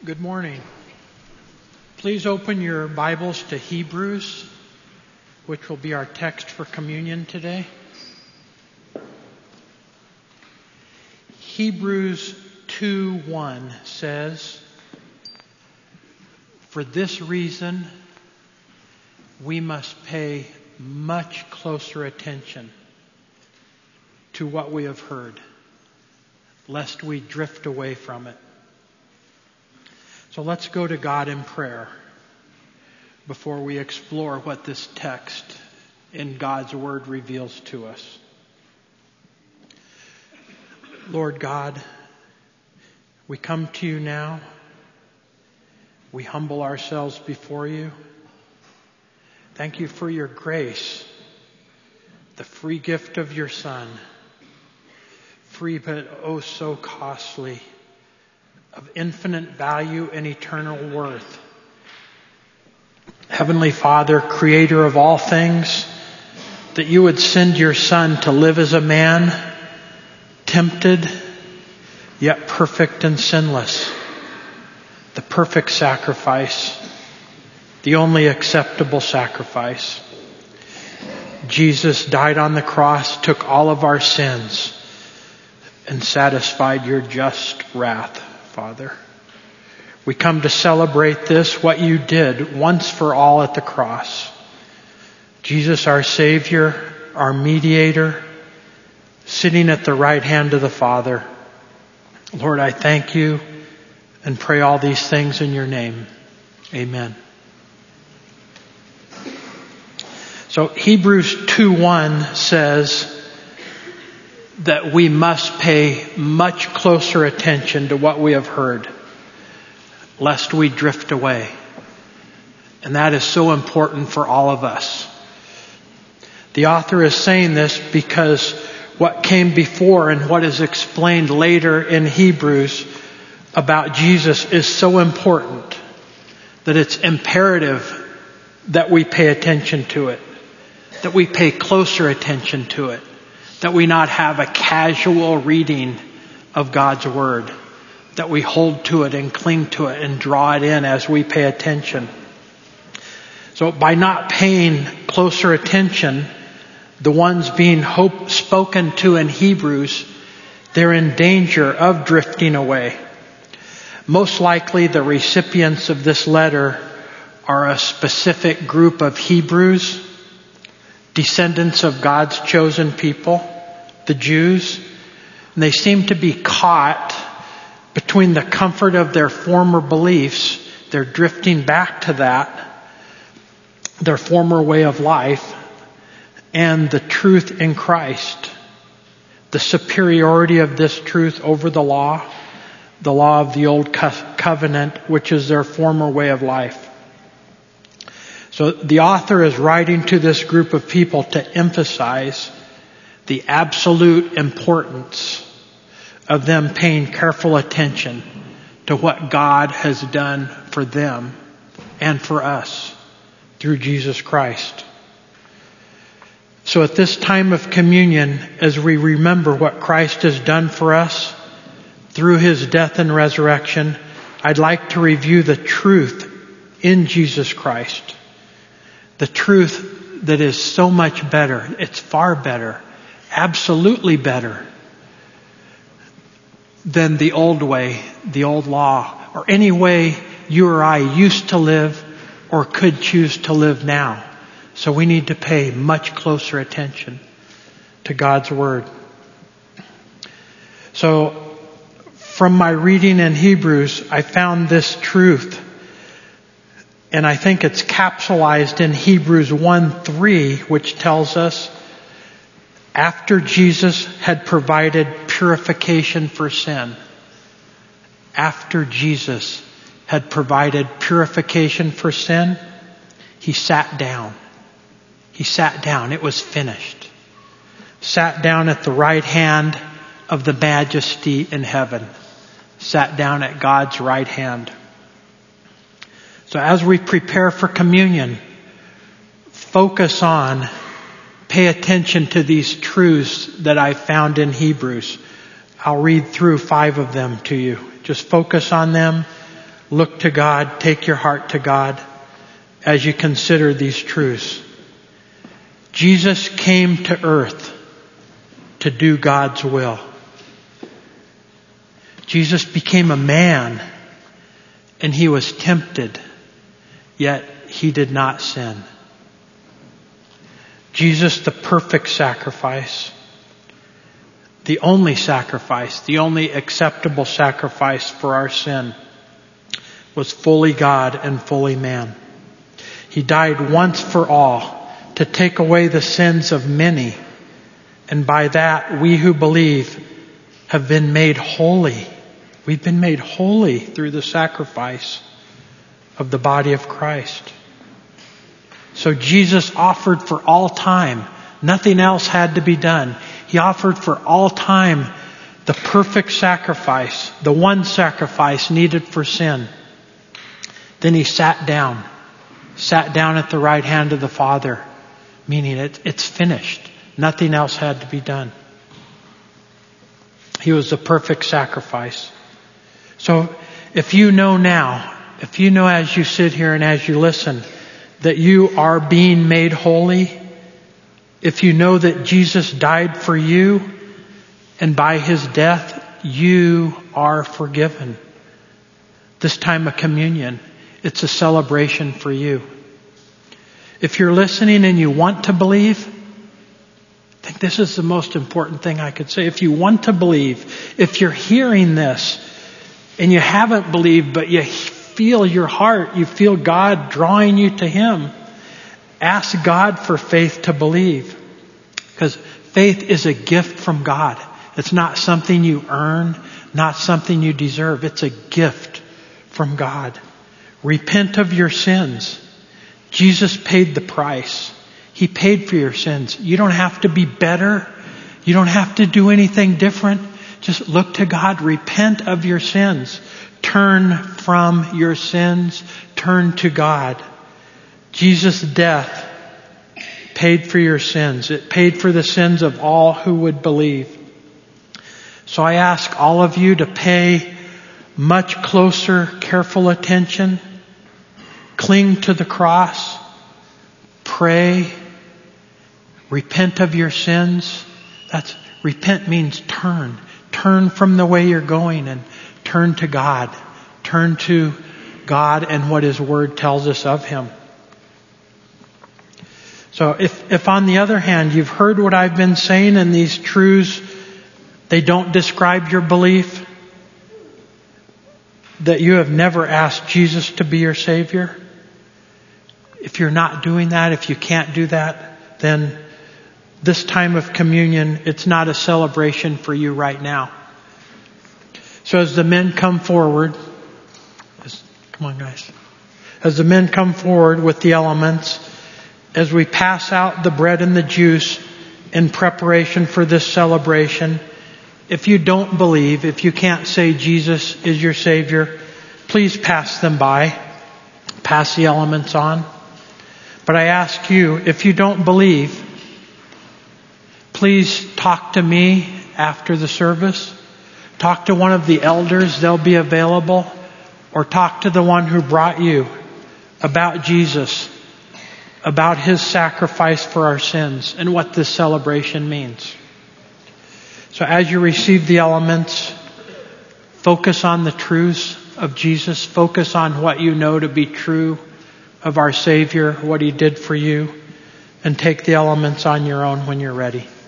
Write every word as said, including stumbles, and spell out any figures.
Good morning. Please open your Bibles to Hebrews, which will be our text for communion today. Hebrews two one says, "For this reason, we must pay much closer attention to what we have heard, lest we drift away from it." So let's go to God in prayer before we explore what this text in God's Word reveals to us. Lord God, we come to you now. We humble ourselves before you. Thank you for your grace, the free gift of your Son, free but oh so costly, of infinite value and eternal worth. Heavenly Father, creator of all things, that you would send your Son to live as a man, tempted, yet perfect and sinless. The perfect sacrifice, the only acceptable sacrifice. Jesus died on the cross, took all of our sins, and satisfied your just wrath, Father. We come to celebrate this, what you did once for all at the cross. Jesus, our Savior, our mediator, sitting at the right hand of the Father. Lord, I thank you and pray all these things in your name. Amen. So Hebrews two one says that we must pay much closer attention to what we have heard, lest we drift away. And that is so important for all of us. The author is saying this because what came before and what is explained later in Hebrews about Jesus is so important that it's imperative that we pay attention to it, that we pay closer attention to it, that we not have a casual reading of God's Word, that we hold to it and cling to it and draw it in as we pay attention. So by not paying closer attention, the ones being hope spoken to in Hebrews, they're in danger of drifting away. Most likely the recipients of this letter are a specific group of Hebrews, descendants of God's chosen people, the Jews. And they seem to be caught between the comfort of their former beliefs. They're drifting back to that, their former way of life, and the truth in Christ. The superiority of this truth over the law, the law of the old covenant, which is their former way of life. So the author is writing to this group of people to emphasize the absolute importance of them paying careful attention to what God has done for them and for us through Jesus Christ. So at this time of communion, as we remember what Christ has done for us through His death and resurrection, I'd like to review the truth in Jesus Christ. The truth that is so much better. It's far better. Absolutely better than the old way, the old law, or any way you or I used to live or could choose to live now. So we need to pay much closer attention to God's Word. So from my reading in Hebrews, I found this truth. And I think it's capsulized in Hebrews one three, which tells us, after Jesus had provided purification for sin, after Jesus had provided purification for sin, He sat down. He sat down. It was finished. Sat down at the right hand of the Majesty in heaven. Sat down at God's right hand. So as we prepare for communion, focus on, pay attention to these truths that I found in Hebrews. I'll read through five of them to you. Just focus on them. Look to God, take your heart to God as you consider these truths. Jesus came to earth to do God's will. Jesus became a man and he was tempted, yet he did not sin. Jesus, the perfect sacrifice, the only sacrifice, the only acceptable sacrifice for our sin, was fully God and fully man. He died once for all to take away the sins of many. And by that, we who believe have been made holy. We've been made holy through the sacrifice of the body of Christ. So Jesus offered for all time. Nothing else had to be done. He offered for all time the perfect sacrifice, the one sacrifice needed for sin. Then he sat down, sat down at the right hand of the Father, meaning it, it's finished. Nothing else had to be done. He was the perfect sacrifice. So if you know now, if you know as you sit here and as you listen, that you are being made holy, if you know that Jesus died for you and by his death you are forgiven, this time of communion, it's a celebration for you. If you're listening and you want to believe, I think this is the most important thing I could say. If you want to believe, if you're hearing this and you haven't believed, but you feel your heart, you feel God drawing you to him, ask God for faith to believe. Because faith is a gift from God. It's not something you earn, not something you deserve. It's a gift from God. Repent of your sins. Jesus paid the price. He paid for your sins. You don't have to be better. You don't have to do anything different. Just look to God. Repent of your sins. Turn from your sins. Turn to God. Jesus' death paid for your sins. It paid for the sins of all who would believe. So I ask all of you to pay much closer, careful attention. Cling to the cross. Pray. Repent of your sins. That's repent means turn. Turn from the way you're going and turn to God. Turn to God and what his word tells us of him. So if, if on the other hand, you've heard what I've been saying and these truths, they don't describe your belief, that you have never asked Jesus to be your Savior, if you're not doing that, if you can't do that, then this time of communion, it's not a celebration for you right now. So as the men come forward, as, come on guys, as the men come forward with the elements, as we pass out the bread and the juice in preparation for this celebration, if you don't believe, if you can't say Jesus is your Savior, please pass them by. Pass the elements on. But I ask you, if you don't believe, please talk to me after the service. Talk to one of the elders, they'll be available. Or talk to the one who brought you about Jesus, about his sacrifice for our sins and what this celebration means. So as you receive the elements, focus on the truths of Jesus. Focus on what you know to be true of our Savior, what he did for you, and take the elements on your own when you're ready.